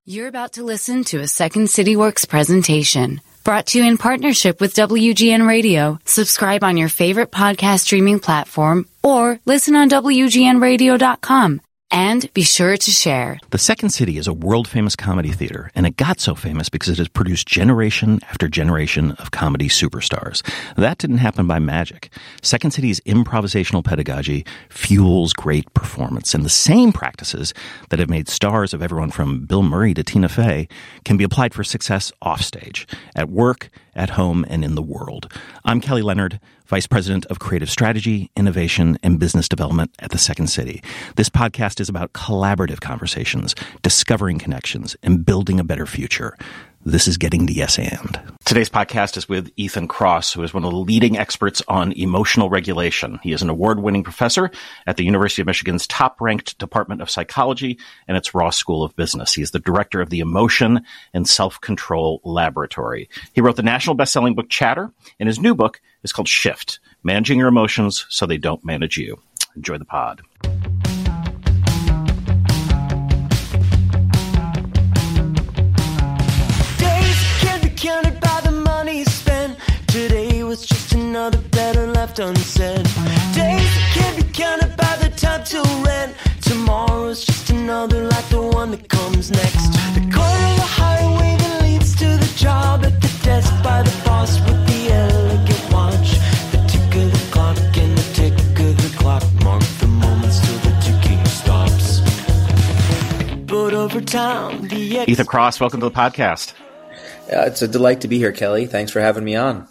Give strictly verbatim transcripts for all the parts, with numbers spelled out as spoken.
You're about to listen to a Second City Works presentation brought to you in partnership with W G N Radio. Subscribe on your favorite podcast streaming platform or listen on W G N radio dot com. And be sure to share. The Second City is a world-famous comedy theater, and it got so famous because it has produced generation after generation of comedy superstars. That didn't happen by magic. Second City's improvisational pedagogy fuels great performance, and the same practices that have made stars of everyone from Bill Murray to Tina Fey can be applied for success offstage, at work, at home, and in the world. I'm Kelly Leonard, Vice President of Creative Strategy, Innovation, and Business Development at the Second City. This podcast is about collaborative conversations, discovering connections, and building a better future. This is Getting the Yes And. Today's podcast is with Ethan Kross, who is one of the leading experts on emotional regulation. He is an award-winning professor at the University of Michigan's top-ranked Department of Psychology and its Ross School of Business. He is the director of the Emotion and Self-Control Laboratory. He wrote the national best-selling book Chatter, and his new book is called Shift, Managing Your Emotions So They Don't Manage You. Enjoy the pod. Counted by the money spent. Today was just another better left unsaid. Days can't be counted by the time to rent. Tomorrow's just another like the one that comes next. The corner of the highway that leads to the job, at the desk by the boss with the elegant watch. The tick of the clock and the tick of the clock mark the moments till the ticking stops. But over time, the ex- Ethan Kross, welcome to the podcast. Uh, it's a delight to be here, Kelly. Thanks for having me on.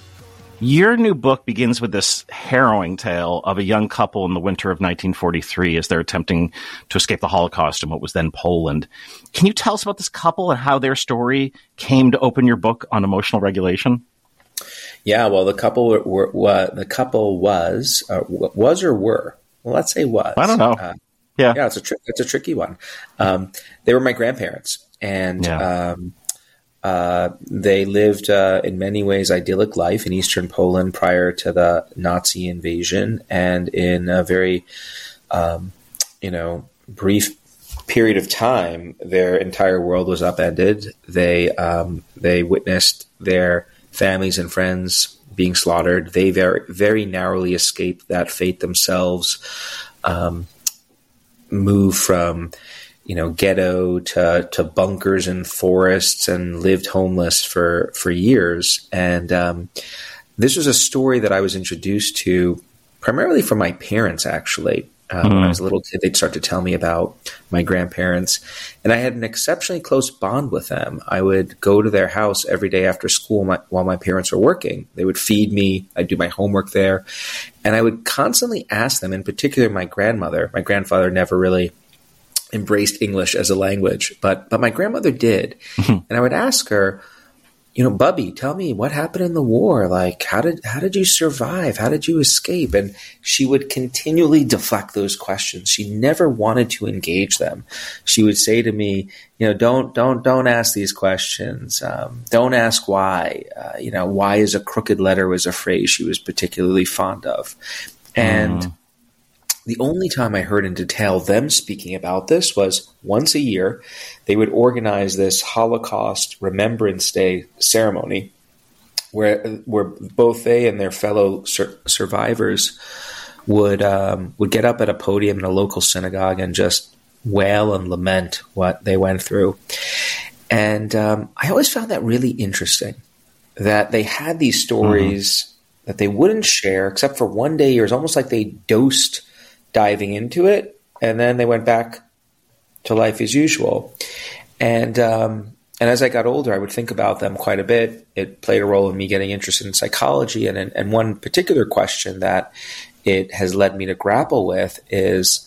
Your new book begins with this harrowing tale of a young couple in the winter of nineteen forty-three as they're attempting to escape the Holocaust in what was then Poland. Can you tell us about this couple and how their story came to open your book on emotional regulation? Yeah, well, the couple were, were, were the couple was uh, was or were. Well, let's say was. I don't know. Uh, yeah, yeah, it's a tri- it's a tricky one. Um, they were my grandparents, and. Yeah. Um, Uh, they lived uh, in many ways idyllic life in eastern Poland prior to the Nazi invasion, and in a very, um, you know, brief period of time, their entire world was upended. They um, they witnessed their families and friends being slaughtered. They very very narrowly escaped that fate themselves. Um, moved from you know, ghetto to, to bunkers and forests, and lived homeless for, for years. And um, this was a story that I was introduced to primarily from my parents, actually. Uh, mm-hmm. When I was a little kid, they'd start to tell me about my grandparents. And I had an exceptionally close bond with them. I would go to their house every day after school my, while my parents were working. They would feed me. I'd do my homework there. And I would constantly ask them, in particular my grandmother. My grandfather never really embraced English as a language, but but my grandmother did. Mm-hmm. And I would ask her, you know, Bubby, tell me what happened in the war. Like, how did how did you survive? How did you escape? And she would continually deflect those questions. She never wanted to engage them. She would say to me, you know, don't don't don't ask these questions. Um, don't ask why. Uh, you know, why is a crooked letter was a phrase she was particularly fond of. And mm. the only time I heard in detail them speaking about this was once a year. They would organize this Holocaust Remembrance Day ceremony where where both they and their fellow sur- survivors would um, would get up at a podium in a local synagogue and just wail and lament what they went through. And um, I always found that really interesting, that they had these stories mm-hmm. that they wouldn't share except for one day. It was almost like they dosed diving into it, and then they went back to life as usual. And um, and as I got older, I would think about them quite a bit. It played a role in me getting interested in psychology. And, and one particular question that it has led me to grapple with is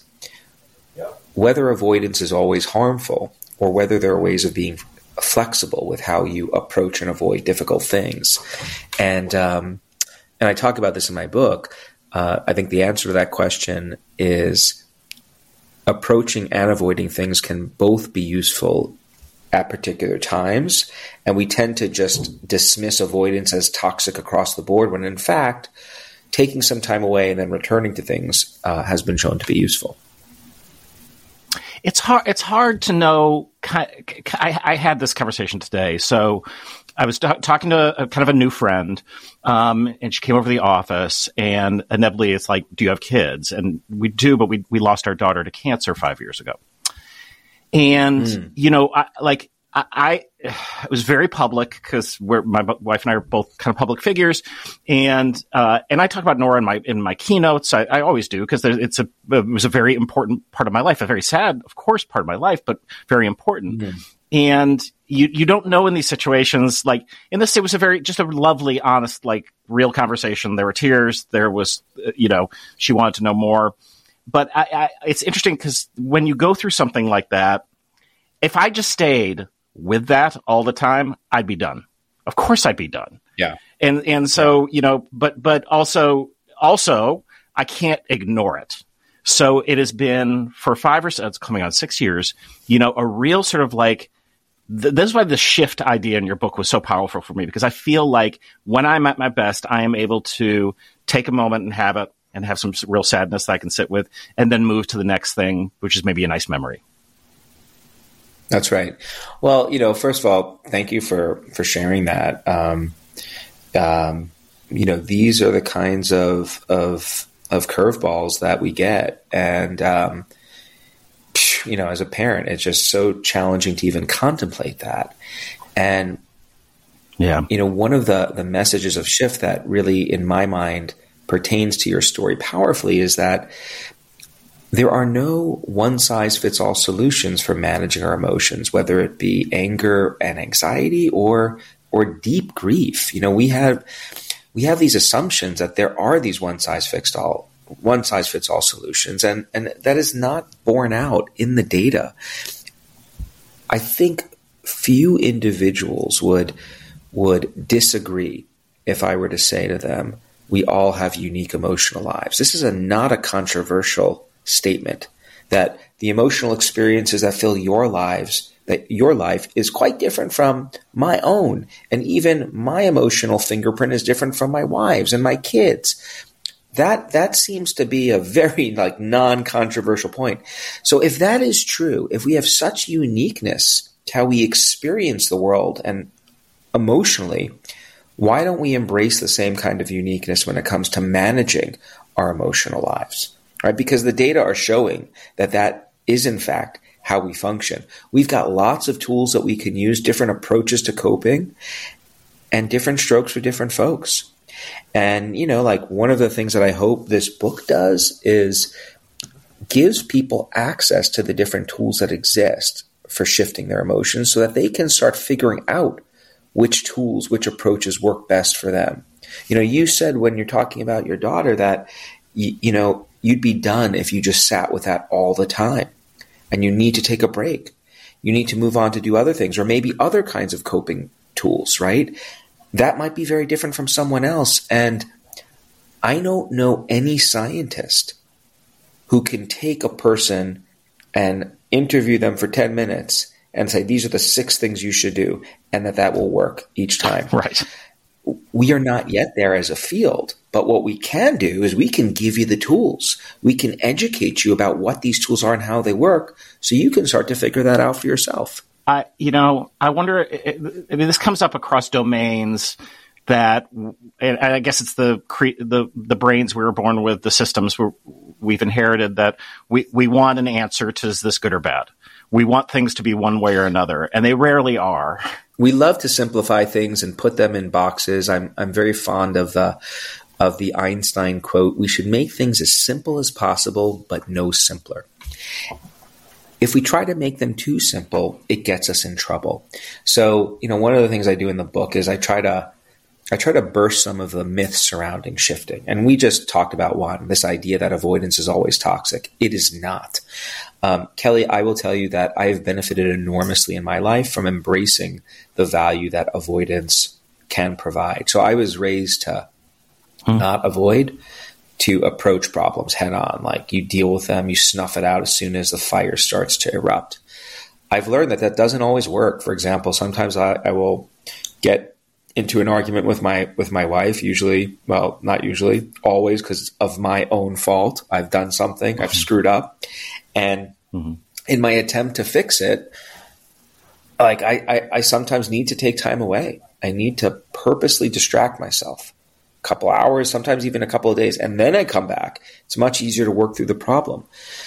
whether avoidance is always harmful, or whether there are ways of being flexible with how you approach and avoid difficult things. And um, and I talk about this in my book. Uh, I think the answer to that question is approaching and avoiding things can both be useful at particular times. And we tend to just dismiss avoidance as toxic across the board, when in fact, taking some time away and then returning to things uh, has been shown to be useful. it's hard. It's hard to know. I, I had this conversation today. So I was t- talking to a, kind of a new friend, um, and she came over to the office, and inevitably it's like, do you have kids? And we do, but we, we lost our daughter to cancer five years ago. And, mm. you know, I, like I, I, it was very public because we're, my wife and I are both kind of public figures. And, uh, and I talk about Nora in my, in my keynotes. I, I always do because it's a, it was a very important part of my life, a very sad, of course, part of my life, but very important. Mm. And you, you don't know in these situations, like in this, it was a very, just a lovely, honest, like real conversation. There were tears. There was, you know, she wanted to know more. But I, I, it's interesting because when you go through something like that, if I just stayed with that all the time, I'd be done. Of course I'd be done. Yeah. And, and so, yeah. you know, but, but also, also I can't ignore it. So it has been for five or so, it's coming on six years, you know, a real sort of like, th- this is why the shift idea in your book was so powerful for me, because I feel like when I'm at my best, I am able to take a moment and have it and have some real sadness that I can sit with and then move to the next thing, which is maybe a nice memory. That's right. Well, you know, first of all, thank you for, for sharing that. Um, um, you know, these are the kinds of, of, of curveballs that we get. And, um, you know, as a parent, it's just so challenging to even contemplate that. And, yeah, you know, one of the, the messages of shift that really, in my mind, pertains to your story powerfully is that there are no one-size-fits-all solutions for managing our emotions, whether it be anger and anxiety or or deep grief. You know, we have we have these assumptions that there are these one-size-fits-all one-size-fits-all solutions, and and that is not borne out in the data. I think few individuals would would disagree if I were to say to them, we all have unique emotional lives. This is a not a controversial statement, that the emotional experiences that fill your lives, that your life is quite different from my own. And even my emotional fingerprint is different from my wife's and my kids. That, that seems to be a very like non-controversial point. So if that is true, if we have such uniqueness to how we experience the world and emotionally, why don't we embrace the same kind of uniqueness when it comes to managing our emotional lives? Right? Because the data are showing that that is, in fact, how we function. We've got lots of tools that we can use, different approaches to coping, and different strokes for different folks. And, you know, like one of the things that I hope this book does is gives people access to the different tools that exist for shifting their emotions so that they can start figuring out which tools, which approaches work best for them. You know, you said when you're talking about your daughter that, you, you know, you'd be done if you just sat with that all the time, and you need to take a break. You need to move on to do other things, or maybe other kinds of coping tools, right? That might be very different from someone else. And I don't know any scientist who can take a person and interview them for ten minutes and say, these are the six things you should do, and that that will work each time. Right. We are not yet there as a field, but what we can do is we can give you the tools. We can educate you about what these tools are and how they work, so you can start to figure that out for yourself. I, you know, I wonder, I mean, this comes up across domains that, and I guess it's the cre- the the brains we were born with, the systems we're, we've inherited, that we, we want an answer to is this good or bad. We want things to be one way or another, and they rarely are. We love to simplify things and put them in boxes. I'm I'm very fond of the of the Einstein quote, we should make things as simple as possible, but no simpler. If we try to make them too simple, it gets us in trouble. So, you know, one of the things I do in the book is I try to I try to burst some of the myths surrounding shifting. And we just talked about one, this idea that avoidance is always toxic. It is not. Um, Kelly, I will tell you that I have benefited enormously in my life from embracing the value that avoidance can provide. So I was raised to hmm. not avoid, to approach problems head on. Like you deal with them, you snuff it out as soon as the fire starts to erupt. I've learned that that doesn't always work. For example, sometimes I, I will get into an argument with my with my wife, usually, well, not usually, always because of my own fault. I've done something, mm-hmm. I've screwed up. And mm-hmm. in my attempt to fix it, like I, I, I sometimes need to take time away. I need to purposely distract myself a couple hours, sometimes even a couple of days, and then I come back. It's much easier to work through the problem.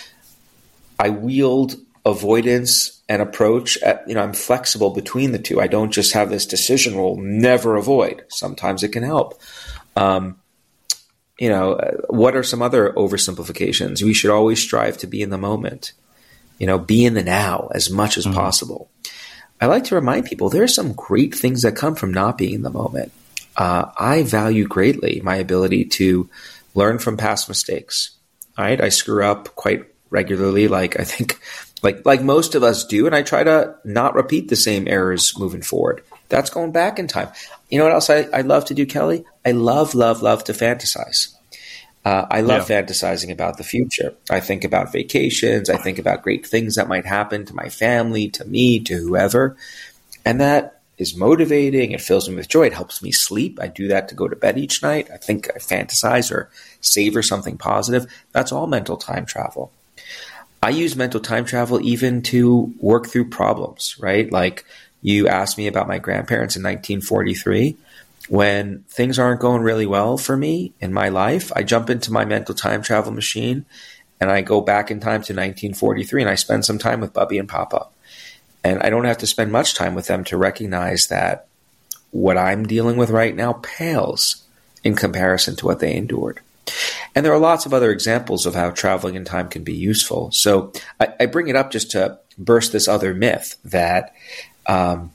I wield avoidance and approach at, you know, I'm flexible between the two. I don't just have this decision rule, never avoid. Sometimes it can help. Um, you know, what are some other oversimplifications? We should always strive to be in the moment, you know, be in the now as much as mm-hmm. possible. I like to remind people there are some great things that come from not being in the moment. Uh, I value greatly my ability to learn from past mistakes. All right. I screw up quite regularly, like I think like like most of us do, and I try to not repeat the same errors moving forward. That's going back in time. You know what else I, I love to do, Kelly? I love, love, love to fantasize. Uh, I love yeah. fantasizing about the future. I think about vacations. I think about great things that might happen to my family, to me, to whoever. And that is motivating. It fills me with joy. It helps me sleep. I do that to go to bed each night. I think I fantasize or savor something positive. That's all mental time travel. I use mental time travel even to work through problems, right? Like you asked me about my grandparents in nineteen forty-three. When things aren't going really well for me in my life, I jump into my mental time travel machine and I go back in time to nineteen forty-three and I spend some time with Bubby and Papa. And I don't have to spend much time with them to recognize that what I'm dealing with right now pales in comparison to what they endured. And there are lots of other examples of how traveling in time can be useful. So I, I bring it up just to burst this other myth that, um,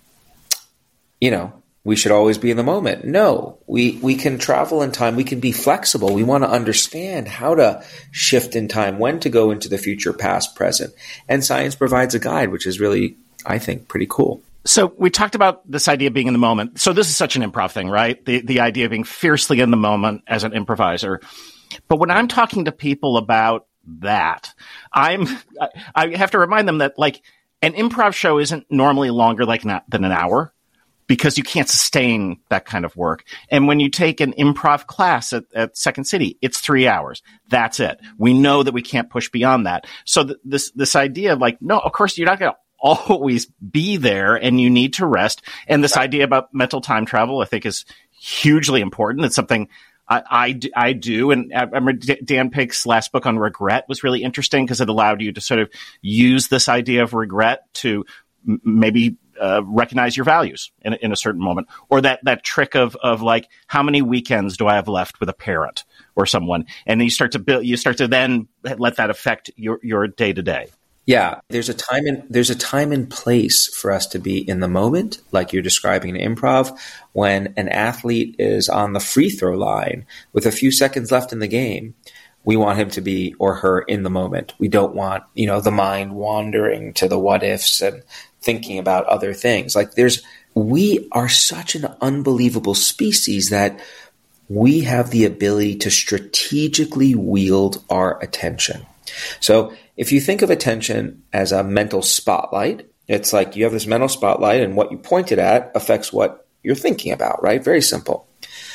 you know, we should always be in the moment. No, we, we can travel in time. We can be flexible. We want to understand how to shift in time, when to go into the future, past, present. And science provides a guide, which is really, I think, pretty cool. So we talked about this idea of being in the moment. So this is such an improv thing, right? The the idea of being fiercely in the moment as an improviser. But when I'm talking to people about that, I'm I have to remind them that like an improv show isn't normally longer like not, than an hour because you can't sustain that kind of work. And when you take an improv class at, at Second City, it's three hours. That's it. We know that we can't push beyond that. So th- this this idea of like, no, of course you're not going to always be there and you need to rest. And this idea about mental time travel, I think, is hugely important. It's something I, I, do, I do. And I remember Dan Pink's last book on regret was really interesting because it allowed you to sort of use this idea of regret to m- maybe uh, recognize your values in, in a certain moment. Or that, that trick of, of like, how many weekends do I have left with a parent or someone? And then you start to build, you start to then let that affect your, your day to day. Yeah, there's a time and there's a time and place for us to be in the moment, like you're describing in improv, when an athlete is on the free throw line with a few seconds left in the game. We want him to be or her in the moment. We don't want, you know, the mind wandering to the what ifs and thinking about other things. Like there's, we are such an unbelievable species that we have the ability to strategically wield our attention. So if you think of attention as a mental spotlight, it's like you have this mental spotlight and what you pointed at affects what you're thinking about, right? Very simple.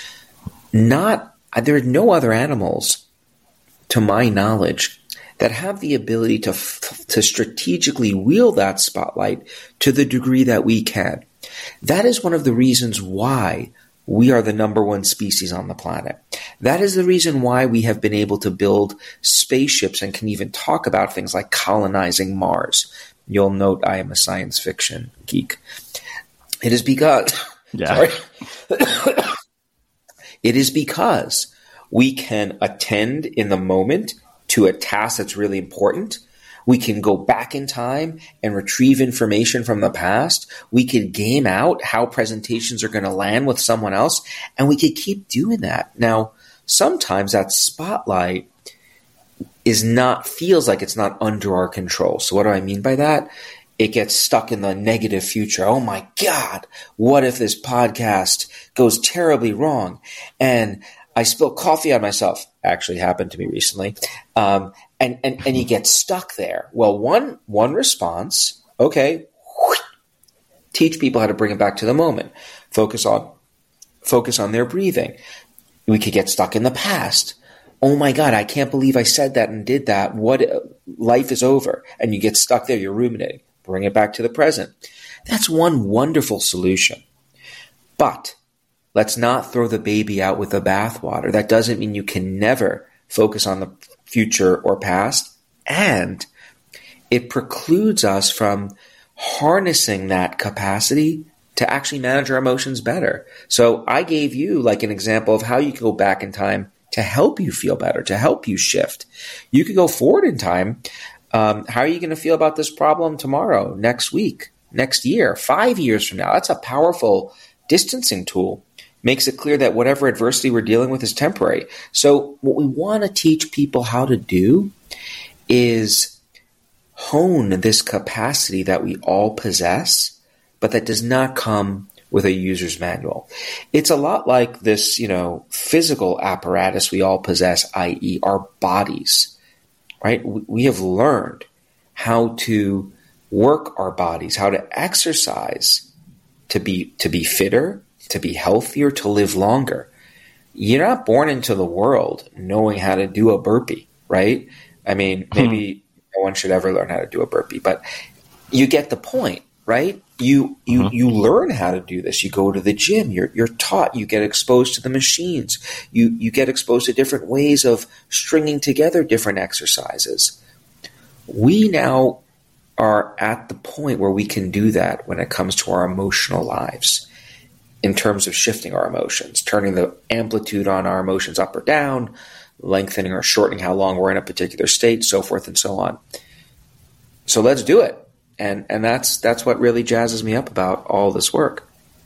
Not, there are no other animals, to my knowledge, that have the ability to, to strategically wield that spotlight to the degree that we can. That is one of the reasons why we are the number one species on the planet. That is the reason why we have been able to build spaceships and can even talk about things like colonizing Mars. You'll note I am a science fiction geek. It is because, yeah. sorry. It is because we can attend in the moment to a task that's really important. We can go back in time and retrieve information from the past. We could game out how presentations are going to land with someone else, and we could keep doing that. Now, sometimes that spotlight is not, feels like it's not under our control. So what do I mean by that? It gets stuck in the negative future. Oh my God, what if this podcast goes terribly wrong? And I spill coffee on myself. Actually happened to me recently. Um, and, and, and you get stuck there. Well, one, one response, okay, teach people how to bring it back to the moment. Focus on, focus on their breathing. We could get stuck in the past. oh my God, I can't believe I said that and did that. What, life is over. And you get stuck there, you're ruminating. Bring it back to the present. That's one wonderful solution. But let's not throw the baby out with the bathwater. That doesn't mean you can never focus on the future or past. And it precludes us from harnessing that capacity to actually manage our emotions better. So I gave you like an example of how you can go back in time to help you feel better, to help you shift. You could go forward in time. Um, how are you going to feel about this problem tomorrow, next week, next year, five years from now? That's a powerful distancing tool. Makes it clear that whatever adversity we're dealing with is temporary. So what we want to teach people how to do is hone this capacity that we all possess, but that does not come with a user's manual. It's a lot like this, you know, physical apparatus we all possess, that is our bodies, right? We have learned how to work our bodies, how to exercise to be, to be fitter, to be healthier, to live longer. You're not born into the world knowing how to do a burpee, right? I mean, maybe hmm. no one should ever learn how to do a burpee, but you get the point, right? You you uh-huh. you learn how to do this. You go to the gym. You're you're taught. You get exposed to the machines. You you get exposed to different ways of stringing together different exercises. We now are at the point where we can do that when it comes to our emotional lives, in terms of shifting our emotions, turning the amplitude on our emotions up or down, lengthening or shortening how long we're in a particular state, so forth and so on. So let's do it. And and that's that's what really jazzes me up about all this work.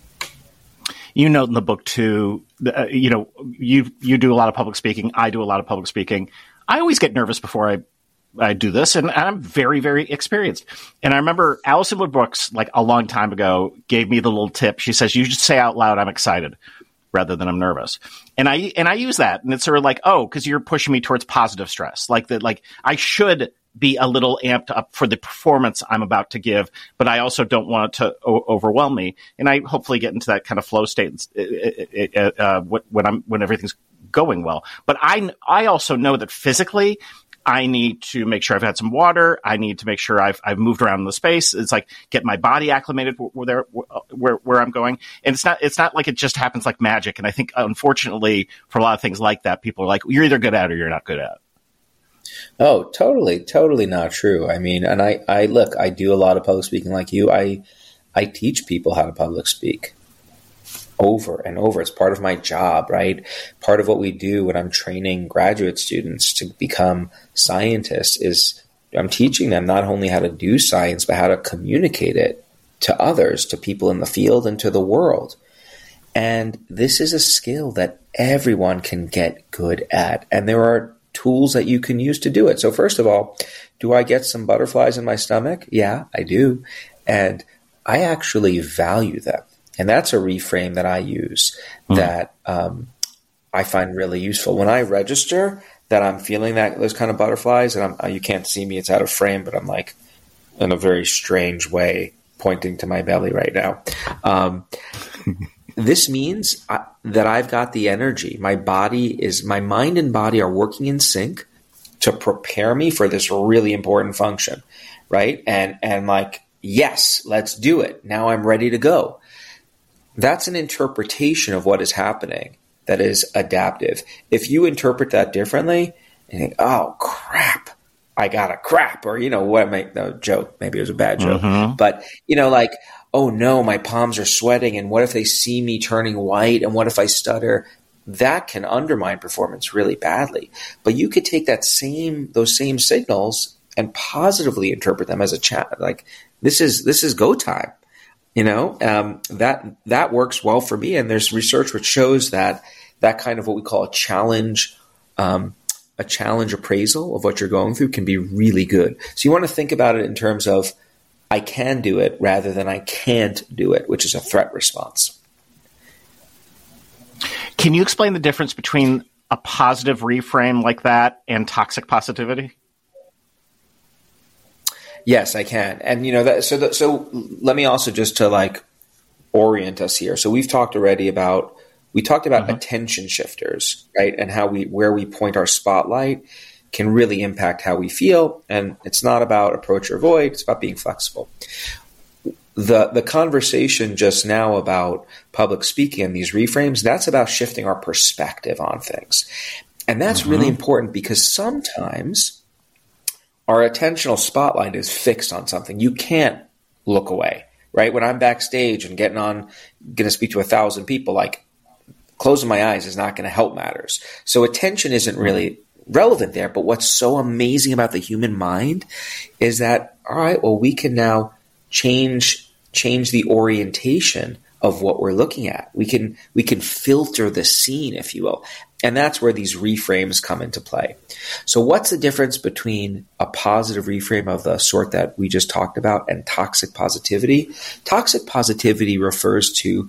You note in the book too, uh, you know, you you do a lot of public speaking. I do a lot of public speaking. I always get nervous before I I do this, and I'm very, very experienced. And I remember Alison Wood Brooks, like a long time ago, gave me the little tip. She says, "You just say out loud, 'I'm excited,' rather than 'I'm nervous.'" And I and I use that, and it's sort of like, oh, because you're pushing me towards positive stress, like that, like I should be a little amped up for the performance I'm about to give, but I also don't want it to o- overwhelm me. And I hopefully get into that kind of flow state uh, uh, when I'm when everything's going well. But I I also know that physically, I need to make sure I've had some water. I need to make sure I've I've moved around in the space. It's like get my body acclimated where there where where I'm going. And it's not it's not like it just happens like magic. And I think unfortunately for a lot of things like that, people are like, you're either good at it or you're not good at it. Oh, totally, totally not true. I mean, and I, I look, I do a lot of public speaking like you. I I teach people how to public speak over and over. It's part of my job, right? Part of what we do when I'm training graduate students to become scientists is I'm teaching them not only how to do science, but how to communicate it to others, to people in the field and to the world. And this is a skill that everyone can get good at. And there are tools that you can use to do it. So first of all, do I get some butterflies in my stomach? Yeah, I do. And I actually value them. And that's a reframe that I use mm. that um, I find really useful. When I register that I'm feeling that those kind of butterflies, and I'm, you can't see me, it's out of frame, but I'm like in a very strange way pointing to my belly right now. Um, this means I, that I've got the energy. My body is, my mind and body are working in sync to prepare me for this really important function, right? And and like, yes, let's do it. Now I'm ready to go. That's an interpretation of what is happening that is adaptive. If you interpret that differently and think, oh, crap, I got a crap, or, you know, what am I, no, joke, maybe it was a bad joke, mm-hmm. but, you know, like, oh no, my palms are sweating, and what if they see me turning white, and what if I stutter? That can undermine performance really badly. But you could take that same, those same signals and positively interpret them as a chat. Like, this is, this is go time. You know, um, that that works well for me. And there's research which shows that that kind of what we call a challenge, um, a challenge appraisal of what you're going through can be really good. So you want to think about it in terms of I can do it rather than I can't do it, which is a threat response. Can you explain the difference between a positive reframe like that and toxic positivity? Yes, I can. And, you know, that, so, that, so let me also just to like orient us here. So we've talked already about We talked about Mm-hmm. attention shifters, right? And how we, where we point our spotlight can really impact how we feel. And it's not about approach or avoid. It's about being flexible. The, the conversation just now about public speaking and these reframes, that's about shifting our perspective on things. And that's mm-hmm. really important because sometimes our attentional spotlight is fixed on something. You can't look away, right? When I'm backstage and getting on, going to speak to a thousand people, like closing my eyes is not going to help matters. So attention isn't really relevant there. But what's so amazing about the human mind is that, all right, well, we can now change change the orientation of what we're looking at. We can we can filter the scene, if you will. And that's where these reframes come into play. So what's the difference between a positive reframe of the sort that we just talked about and toxic positivity? Toxic positivity refers to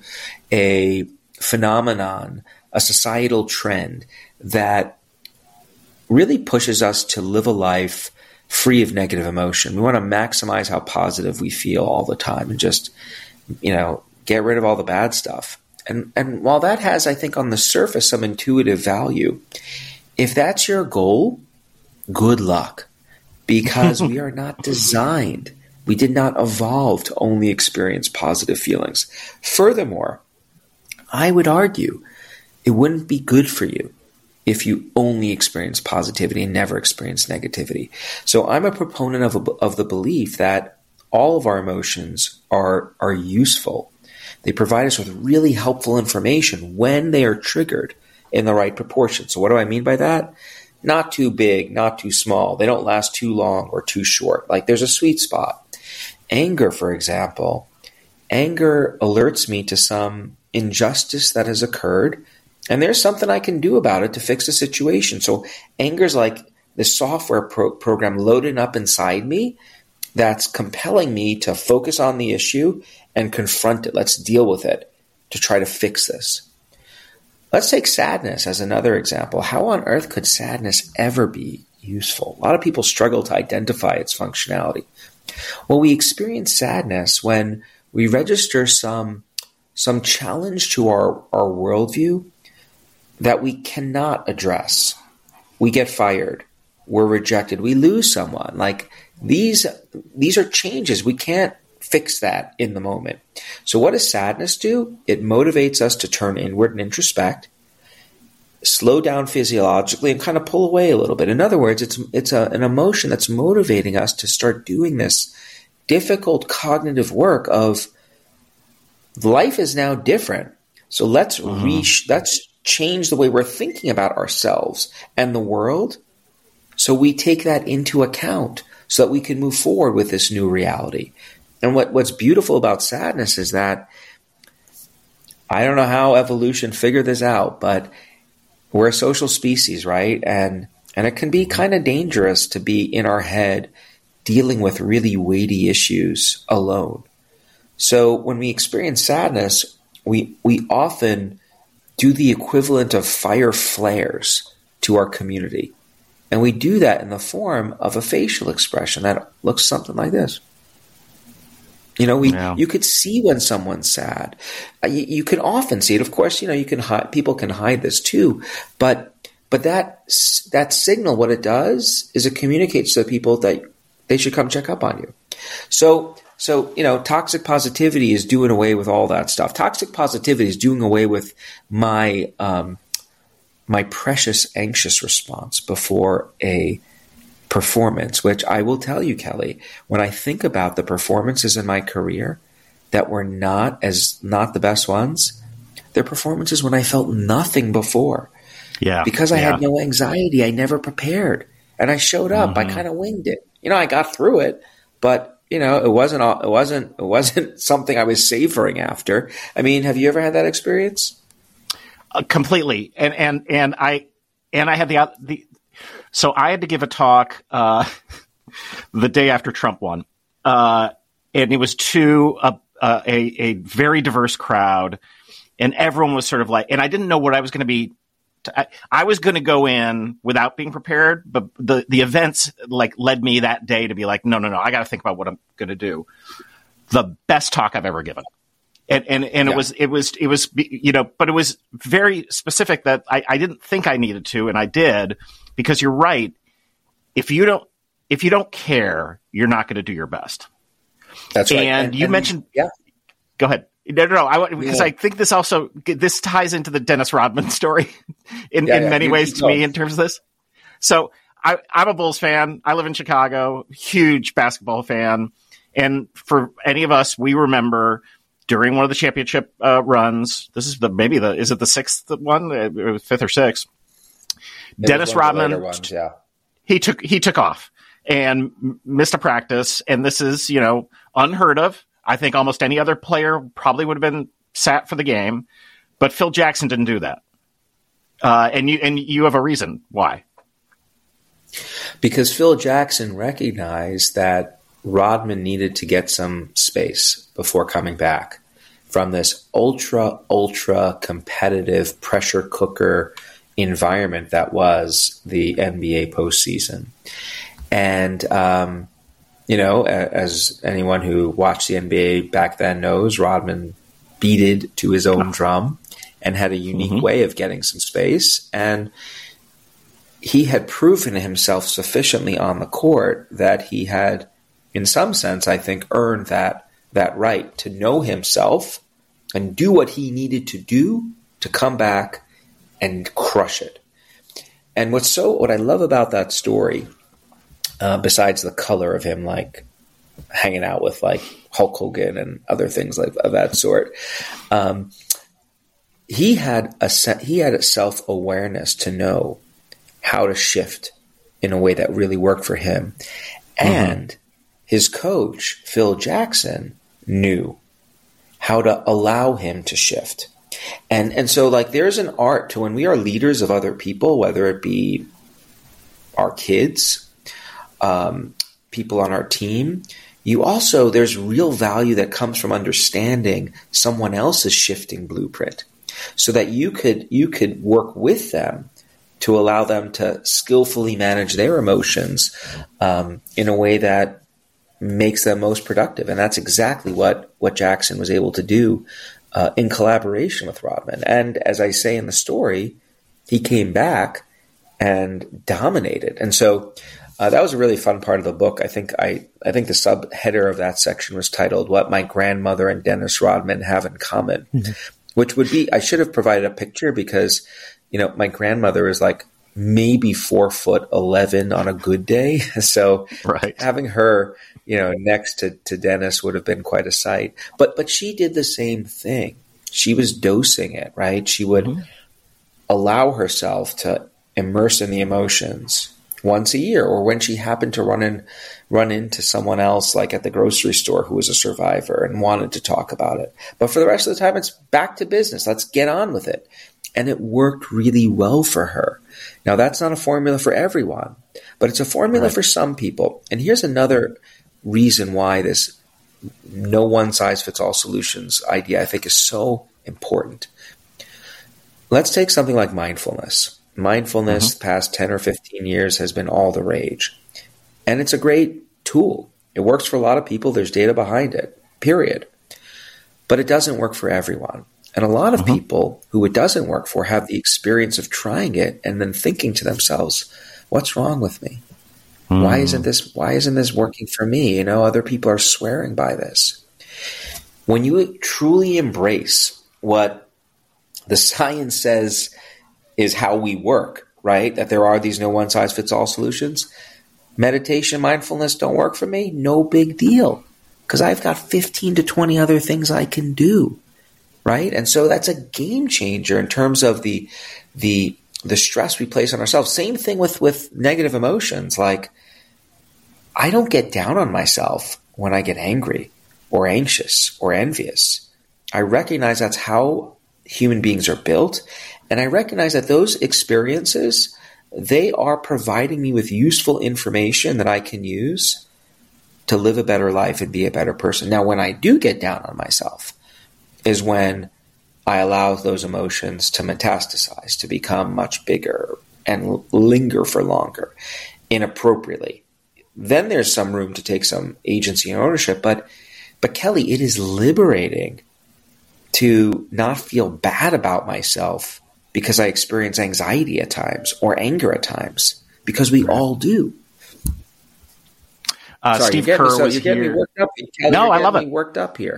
a phenomenon, a societal trend that really pushes us to live a life free of negative emotion. We want to maximize how positive we feel all the time and just, you know, get rid of all the bad stuff. And and while that has, I think, on the surface some intuitive value, if that's your goal, good luck, because we are not designed, we did not evolve to only experience positive feelings. Furthermore, I would argue it wouldn't be good for you if you only experience positivity and never experience negativity. So I'm a proponent of a, of the belief that all of our emotions are are useful. They provide us with really helpful information when they are triggered in the right proportion. So what do I mean by that? Not too big, not too small. They don't last too long or too short. Like there's a sweet spot. Anger, for example, anger alerts me to some injustice that has occurred, and there's something I can do about it to fix the situation. So anger is like the software pro- program loaded up inside me that's compelling me to focus on the issue and confront it. Let's deal with it to try to fix this. Let's take sadness as another example. How on earth could sadness ever be useful? A lot of people struggle to identify its functionality. Well, we experience sadness when we register some, some challenge to our, our worldview that we cannot address. We get fired. We're rejected. We lose someone. Like these, these are changes. We can't fix that in the moment. So what does sadness do? It motivates us to turn inward and introspect, slow down physiologically, and kind of pull away a little bit. In other words, it's it's a, an emotion that's motivating us to start doing this difficult cognitive work of life is now different. So let's mm-hmm. reach, let's change the way we're thinking about ourselves and the world. So we take that into account so that we can move forward with this new reality. And what, what's beautiful about sadness is that I don't know how evolution figured this out, but we're a social species, right? And and it can be kind of dangerous to be in our head dealing with really weighty issues alone. So when we experience sadness, we we often do the equivalent of fire flares to our community. And we do that in the form of a facial expression that looks something like this. You know, we yeah. you could see when someone's sad. You, you can often see it. Of course, you know, you can hide, people can hide this too. But but that that signal, what it does is it communicates to the people that they should come check up on you. So so you know, toxic positivity is doing away with all that stuff. Toxic positivity is doing away with my um, my precious anxious response before a performance, which I will tell you, Kelly, when I think about the performances in my career that were not as not the best ones, they're performances when I felt nothing before. Yeah. Because I yeah. had no anxiety. I never prepared. And I showed up. Mm-hmm. I kind of winged it. You know, I got through it, but you know, it wasn't all, it wasn't it wasn't something I was savoring after. I mean, have you ever had that experience? Uh, completely. And and and I and I had the the So I had to give a talk uh, the day after Trump won, uh, and it was to a, a, a very diverse crowd, and everyone was sort of like, and I didn't know what I was going to be. I, I was going to go in without being prepared, but the, the events like led me that day to be like, no, no, no, I got to think about what I'm going to do. The best talk I've ever given. And and, and Yeah. it was it was it was you know, but it was very specific that I, I didn't think I needed to, and I did, because you're right. If you don't if you don't care, you're not going to do your best. That's right. And, And- you and- mentioned, yeah. Go ahead. No, no, no. I, because Yeah. I think this also this ties into the Dennis Rodman story in, Yeah, in yeah. many You ways keep to me going. in terms of this. So I, I'm a Bulls fan. I live in Chicago, huge basketball fan. And for any of us, we remember during one of the championship uh, runs, this is the maybe the is it the sixth one, uh, fifth or sixth? It Dennis was one of the Rodman, later ones, yeah. he took he took off and m- missed a practice, and this is you know unheard of. I think almost any other player probably would have been sat for the game, but Phil Jackson didn't do that, uh, and you and you have a reason why. Because Phil Jackson recognized that Rodman needed to get some space before coming back from this ultra, ultra competitive pressure cooker environment that was the N B A postseason. And, um, you know, as anyone who watched the N B A back then knows, Rodman beated to his own drum and had a unique mm-hmm. way of getting some space. And he had proven himself sufficiently on the court that he had, in some sense, I think, earned that that right to know himself and do what he needed to do to come back and crush it. And what's so what I love about that story, uh, besides the color of him, like hanging out with like Hulk Hogan and other things like of that sort, um, he had a he had a self-awareness to know how to shift in a way that really worked for him. And mm-hmm. his coach, Phil Jackson, knew how to allow him to shift. And and so like there's an art to when we are leaders of other people, whether it be our kids, um, people on our team, you also, there's real value that comes from understanding someone else's shifting blueprint so that you could you could work with them to allow them to skillfully manage their emotions um, in a way that makes them most productive. And that's exactly what, what Jackson was able to do uh, in collaboration with Rodman. And as I say in the story, he came back and dominated. And so uh, that was a really fun part of the book. I think I, I think the subheader of that section was titled "What My Grandmother and Dennis Rodman Have in Common," mm-hmm. which would be, I should have provided a picture because you know, my grandmother is like maybe four foot eleven on a good day. So right. having her, you know, next to, to Dennis would have been quite a sight. But but she did the same thing. She was dosing it, right? She would mm-hmm. allow herself to immerse in the emotions once a year, or when she happened to run in run into someone else like at the grocery store who was a survivor and wanted to talk about it. But for the rest of the time, it's back to business. Let's get on with it. And it worked really well for her. Now, that's not a formula for everyone, but it's a formula right. for some people. And here's another reason why this no one-size-fits-all solutions idea, I think, is so important. Let's take something like mindfulness. Mindfulness, mm-hmm. the past ten or fifteen years, has been all the rage. And it's a great tool. It works for a lot of people. There's data behind it, period. But it doesn't work for everyone. And a lot of uh-huh. people who it doesn't work for have the experience of trying it and then thinking to themselves, what's wrong with me? Mm. Why isn't this, why isn't this working for me? You know, other people are swearing by this. When you truly embrace what the science says is how we work, right? That there are these no one size fits all solutions. Meditation, mindfulness don't work for me. No big deal. Because I've got fifteen to twenty other things I can do. Right? And so that's a game changer in terms of the the the stress we place on ourselves. Same thing with, with negative emotions. Like, I don't get down on myself when I get angry or anxious or envious. I recognize that's how human beings are built. And I recognize that those experiences, they are providing me with useful information that I can use to live a better life and be a better person. Now, when I do get down on myself, is when I allow those emotions to metastasize, to become much bigger and linger for longer inappropriately. Then there's some room to take some agency and ownership. But, but Kelly, it is liberating to not feel bad about myself because I experience anxiety at times or anger at times, because we all do. Uh, Sorry, Steve you Kerr me, so was you get here. me worked up. Kelly, no, I getting love me it. Worked up here.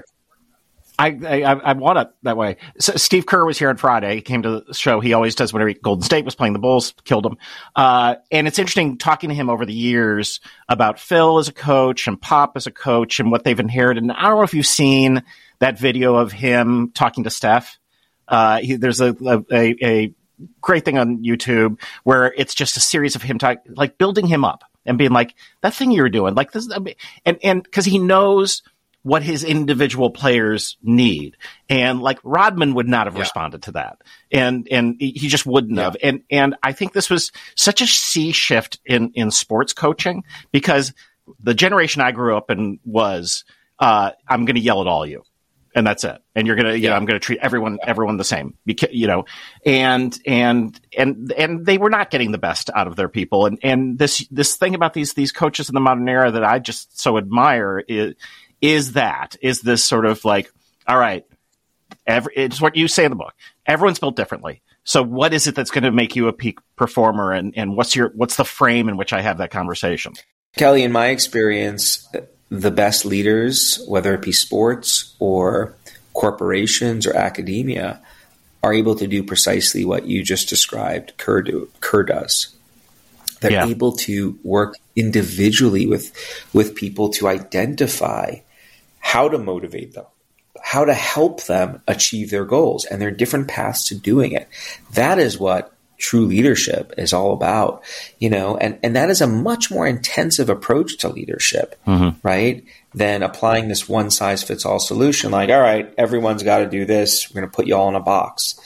I, I I want it that way. So Steve Kerr was here on Friday. He came to the show. He always does whenever he, Golden State was playing the Bulls, killed them. Uh, and it's interesting talking to him over the years about Phil as a coach and Pop as a coach and what they've inherited. And I don't know if you've seen that video of him talking to Steph. Uh, he, there's a, a, a great thing on YouTube where it's just a series of him talk, like building him up and being like, that thing you were doing, like this, and and because he knows what his individual players need. And like Rodman would not have yeah. responded to that. And, and he just wouldn't yeah. have. And, and I think this was such a sea shift in, in sports coaching, because the generation I grew up in was, uh, I'm going to yell at all of you. And that's it. And you're going to, you yeah. know, I'm going to treat everyone, everyone the same, you know, and, and, and, and they were not getting the best out of their people. And, and this, this thing about these, these coaches in the modern era that I just so admire is, is that, is this sort of like, all right, every, it's what you say in the book. Everyone's built differently. So what is it that's going to make you a peak performer? And, and what's your, what's the frame in which I have that conversation? Kelly, in my experience, the best leaders, whether it be sports or corporations or academia, are able to do precisely what you just described Kerr, do, Kerr does. They're yeah. able to work individually with, with people to identify how to motivate them, how to help them achieve their goals, and there are different paths to doing it. That is what true leadership is all about, you know, and, and that is a much more intensive approach to leadership, mm-hmm. right? Than applying this one size fits all solution. Like, all right, everyone's got to do this. We're going to put you all in a box.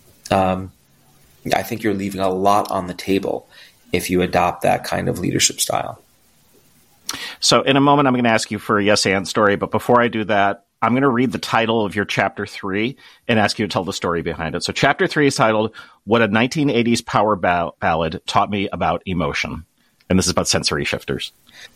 Um, I think you're leaving a lot on the table if you adopt that kind of leadership style. So in a moment, I'm going to ask you for a yes and story. But before I do that, I'm going to read the title of your chapter three and ask you to tell the story behind it. So chapter three is titled, What a nineteen eighties Power ba- Ballad Taught Me About Emotion. And this is about sensory shifters.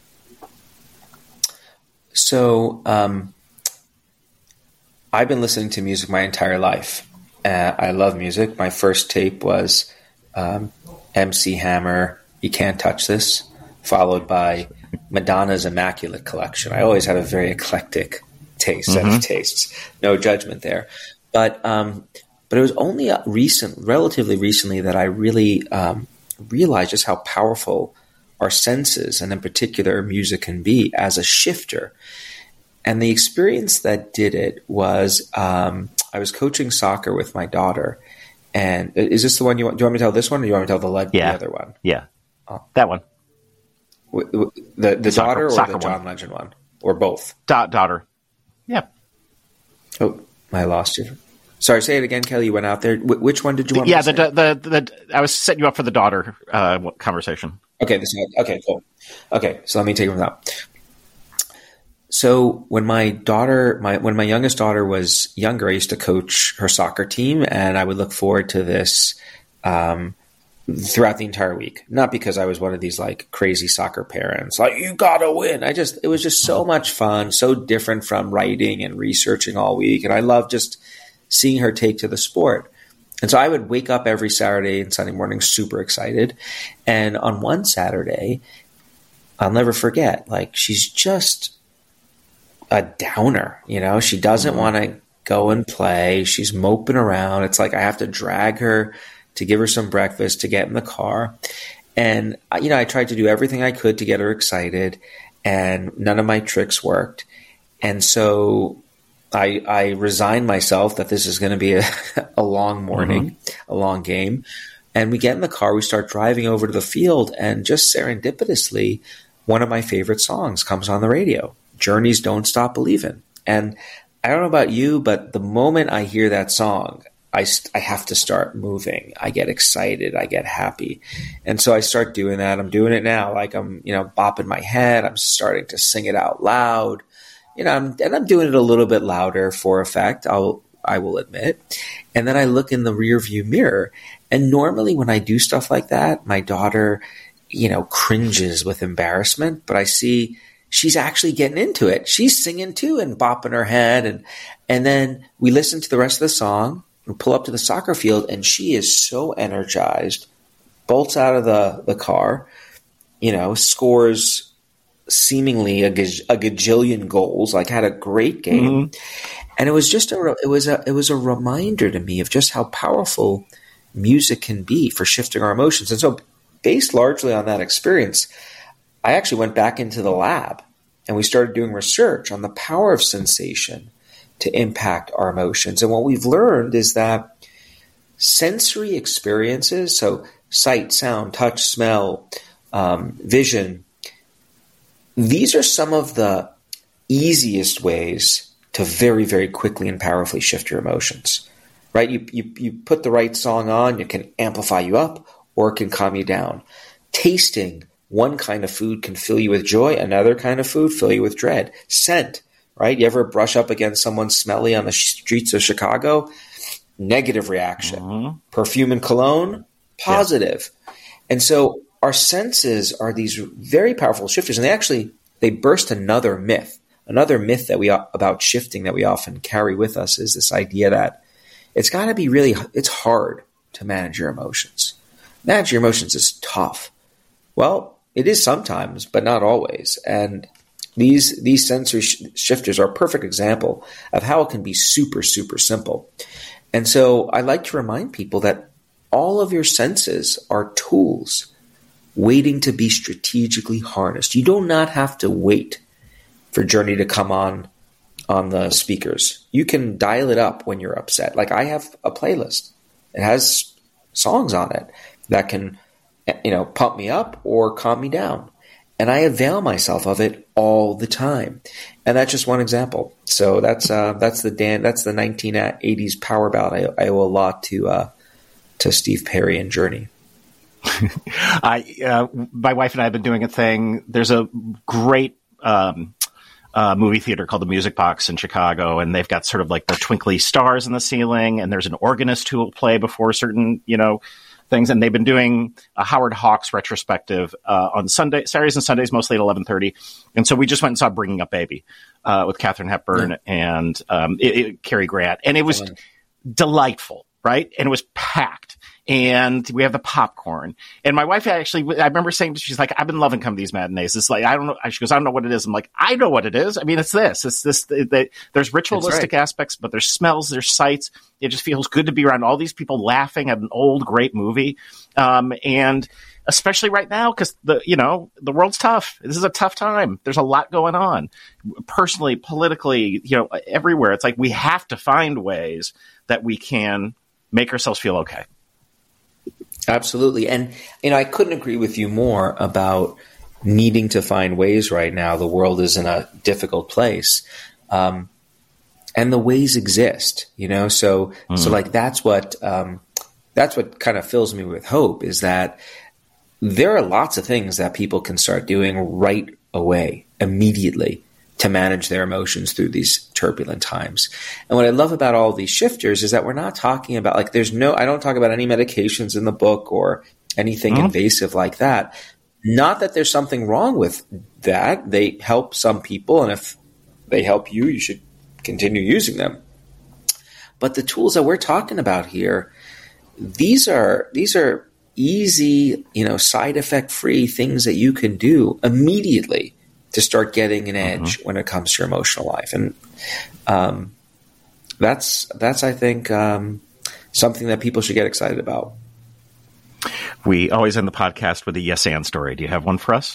So um, I've been listening to music my entire life. Uh, I love music. My first tape was um, M C Hammer, You Can't Touch This, followed by Madonna's Immaculate Collection. I always had a very eclectic taste, set mm-hmm. of tastes. No judgment there. But um, but it was only recent, relatively recently, that I really um, realized just how powerful our senses, and in particular music, can be as a shifter. And the experience that did it was um, I was coaching soccer with my daughter. And is this the one you want? Do you want me to tell this one, or do you want me to tell the, le- yeah. the other one? Yeah, oh. that one. W- w- the the soccer, daughter or soccer the John one. Legend one, or both? Da- daughter. Yeah. Oh, I lost you. Sorry, say it again, Kelly. You went out there. W- which one did you want? Yeah, me to the, say? the the the I was setting you up for the daughter uh, conversation. Okay, this is, okay, cool. Okay, so let me take it from that. So when my daughter, my when my youngest daughter was younger, I used to coach her soccer team, and I would look forward to this um, throughout the entire week. Not because I was one of these like crazy soccer parents, like you gotta win. I just it was just so much fun, so different from writing and researching all week, and I love just seeing her take to the sport. And so I would wake up every Saturday and Sunday morning super excited. And on one Saturday, I'll never forget, like she's just a downer, you know, she doesn't want to go and play. She's moping around. It's like I have to drag her to give her some breakfast, to get in the car. And, you know, I tried to do everything I could to get her excited, and none of my tricks worked. And so I, I resigned myself that this is going to be a, a long morning, mm-hmm. a long game. And we get in the car, we start driving over to the field, and just serendipitously, one of my favorite songs comes on the radio, Journey's Don't Stop Believin'. And I don't know about you, but the moment I hear that song, I, I have to start moving. I get excited. I get happy. And so I start doing that. I'm doing it now. Like I'm, you know, bopping my head. I'm starting to sing it out loud. You know, I'm, and I'm doing it a little bit louder for effect, I'll, I will admit. And then I look in the rear view mirror. And normally when I do stuff like that, my daughter, you know, cringes with embarrassment. But I see she's actually getting into it. She's singing too and bopping her head. And, and then we listen to the rest of the song and pull up to the soccer field, and she is so energized, bolts out of the, the car, you know, scores seemingly a, gaj- a gajillion goals, like had a great game. Mm-hmm. And it was just a, it was a, it was a reminder to me of just how powerful music can be for shifting our emotions. And so based largely on that experience, I actually went back into the lab and we started doing research on the power of sensation to impact our emotions. And what we've learned is that sensory experiences, so sight, sound, touch, smell, um, vision, these are some of the easiest ways to very, very quickly and powerfully shift your emotions, right? You, you, you put the right song on, it can amplify you up or it can calm you down. Tasting one kind of food can fill you with joy, another kind of food fill you with dread. Scent, right? You ever brush up against someone smelly on the streets of Chicago? Negative reaction. Mm-hmm. Perfume and cologne? Positive. Yeah. And so our senses are these very powerful shifters, and they actually, they burst another myth. Another myth that we about shifting that we often carry with us is this idea that it's got to be really, it's hard to manage your emotions. Manage your emotions is tough. Well, it is sometimes, but not always. And these these sensory sh- shifters are a perfect example of how it can be super, super simple. And so I like to remind people that all of your senses are tools waiting to be strategically harnessed. You do not have to wait for Journey to come on on the speakers. You can dial it up when you're upset. Like I have a playlist. It has songs on it that can, you know, pump me up or calm me down. And I avail myself of it all the time. And that's just one example. So that's uh, that's the Dan that's the nineteen eighties power ballad. I, I owe a lot to uh, to Steve Perry and Journey. I uh, my wife and I have been doing a thing. There's a great um, uh, movie theater called the Music Box in Chicago, and they've got sort of like the twinkly stars in the ceiling, and there's an organist who will play before certain, you know, things. And they've been doing a Howard Hawks retrospective uh, on Sunday, Saturdays and Sundays, mostly at eleven thirty. And so we just went and saw Bringing Up Baby uh, with Katharine Hepburn yeah. and um, it, it, Cary Grant, and it was yeah. delightful, right? And it was packed. And we have the popcorn. And my wife actually, I remember saying, she's like, I've been loving Come These Matinees. It's like, I don't know. She goes, I don't know what it is. I'm like, I know what it is. I mean, it's this. It's this. They, there's ritualistic right. aspects, but there's smells, there's sights. It just feels good to be around all these people laughing at an old, great movie. Um, and especially right now, because the, you know, the world's tough. This is a tough time. There's a lot going on personally, politically, you know, everywhere. It's like we have to find ways that we can make ourselves feel okay. Absolutely. And, you know, I couldn't agree with you more about needing to find ways right now. The world is in a difficult place. Um, and the ways exist, you know, so, mm. so like, that's what, um, that's what kind of fills me with hope is that there are lots of things that people can start doing right away, immediately, to manage their emotions through these turbulent times. And what I love about all these shifters is that we're not talking about, like, there's no, I don't talk about any medications in the book or anything mm-hmm. invasive like that. Not that there's something wrong with that. They help some people, and if they help you, you should continue using them. But the tools that we're talking about here, these are, these are easy, you know, side effect free things that you can do immediately to start getting an edge mm-hmm. when it comes to your emotional life. And um, that's, that's I think, um, something that people should get excited about. We always end the podcast with a yes and story. Do you have one for us?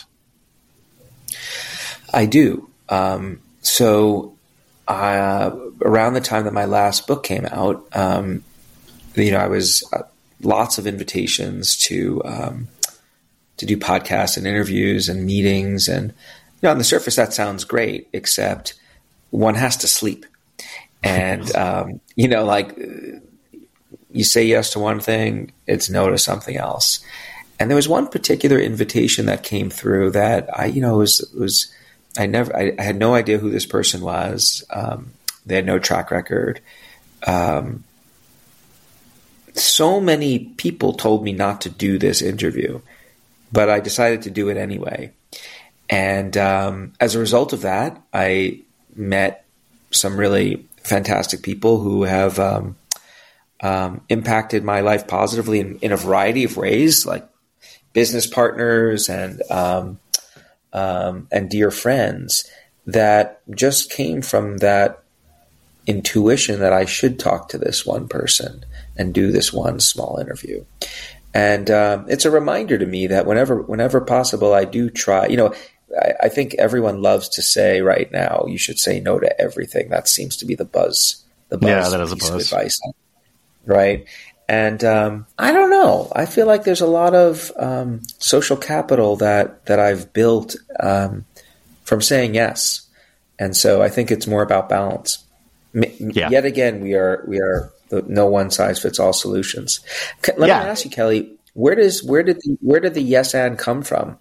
I do. Um, so uh, around the time that my last book came out, um, you know, I was uh, lots of invitations to um, to do podcasts and interviews and meetings, and you know, on the surface, that sounds great, except one has to sleep. And, um, you know, like you say yes to one thing, it's no to something else. And there was one particular invitation that came through that I, you know, was, was, I never, I, I had no idea who this person was. Um, they had no track record. Um, so many people told me not to do this interview, but I decided to do it anyway. And um, as a result of that, I met some really fantastic people who have um, um, impacted my life positively in, in a variety of ways, like business partners and um, um, and dear friends that just came from that intuition that I should talk to this one person and do this one small interview. And um, it's a reminder to me that whenever whenever possible, I do try, you know, I, I think everyone loves to say right now, you should say no to everything. That seems to be the buzz, the buzz yeah, that is a piece buzz. of advice. Right. And um, I don't know. I feel like there's a lot of um, social capital that, that I've built um, from saying yes. And so I think it's more about balance. M- yeah. Yet again, we are we are the no one size fits all solutions. Let yeah. me ask you, Kelly, where does where did the, where did the yes and come from?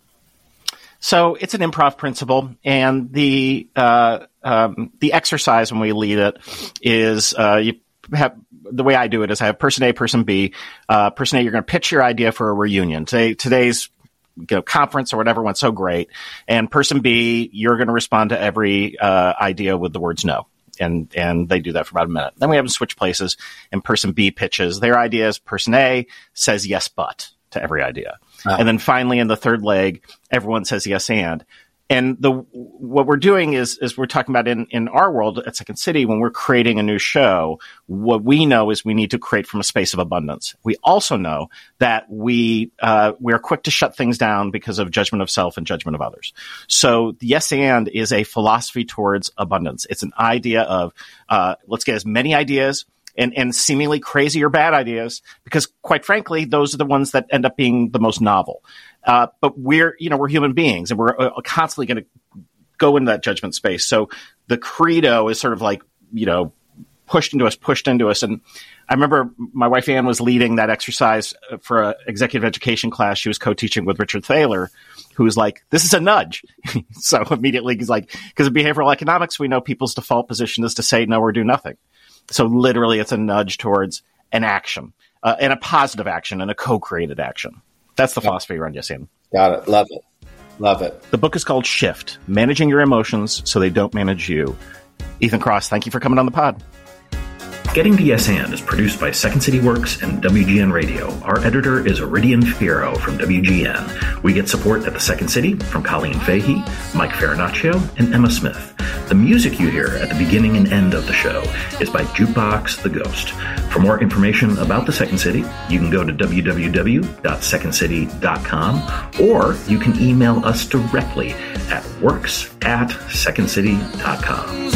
So it's an improv principle, and the uh, um, the exercise when we lead it is uh, you have the way I do it is I have person A, person B. Uh, person A, you're going to pitch your idea for a reunion. Today, today's you know, conference or whatever went so great, and person B, you're going to respond to every uh, idea with the words no. And and they do that for about a minute. Then we have them switch places, and person B pitches their ideas. Person A says yes, but to every idea. Wow. And then finally, in the third leg, everyone says yes, and. And the what we're doing is is we're talking about in, in our world at Second City, when we're creating a new show, what we know is we need to create from a space of abundance. We also know that we uh, we are quick to shut things down because of judgment of self and judgment of others. So the yes and is a philosophy towards abundance. It's an idea of uh, let's get as many ideas and, and seemingly crazy or bad ideas, because quite frankly, those are the ones that end up being the most novel. Uh, but we're, you know, we're human beings, and we're uh, constantly going to go into that judgment space. So the credo is sort of like, you know, pushed into us, pushed into us. And I remember my wife Ann was leading that exercise for an executive education class. She was co-teaching with Richard Thaler, who was like, this is a nudge. So immediately he's like, because of behavioral economics, we know people's default position is to say no or do nothing. So literally it's a nudge towards an action, uh, and a positive action and a co-created action. That's the philosophy around yes and. Got it. Love it. Love it. The book is called Shift, Managing Your Emotions So They Don't Manage You. Ethan Kross, thank you for coming on the pod. Getting to Yes And is produced by Second City Works and W G N Radio. Our editor is Iridian Fierro from W G N. We get support at the Second City from Colleen Fahey, Mike Farinaccio, and Emma Smith. The music you hear at the beginning and end of the show is by Jukebox the Ghost. For more information about the Second City, you can go to w w w dot second city dot com, or you can email us directly at works at second city dot com.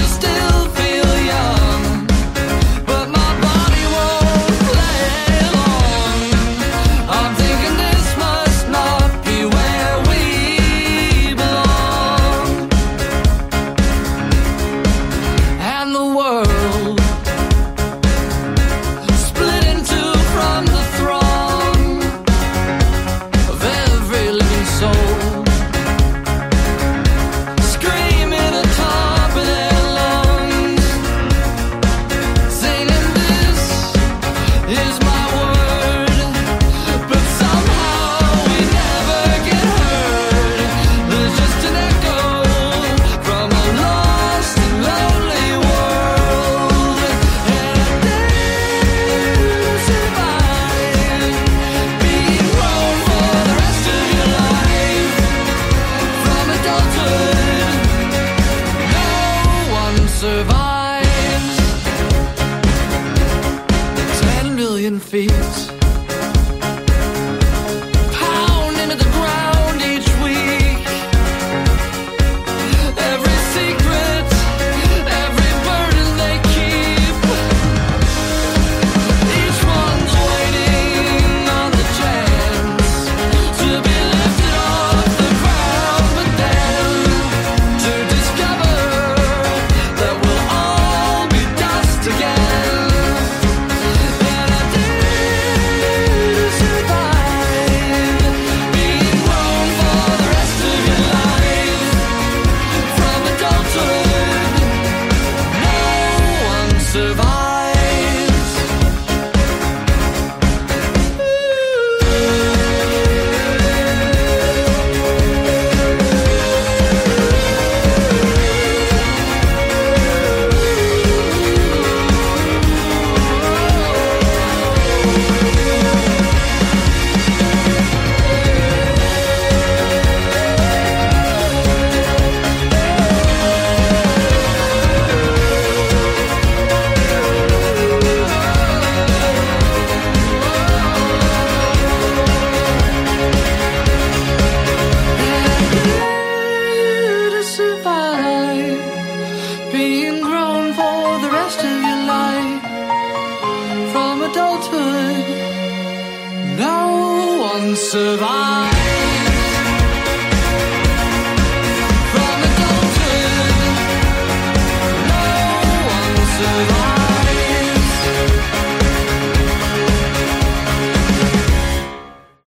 survive.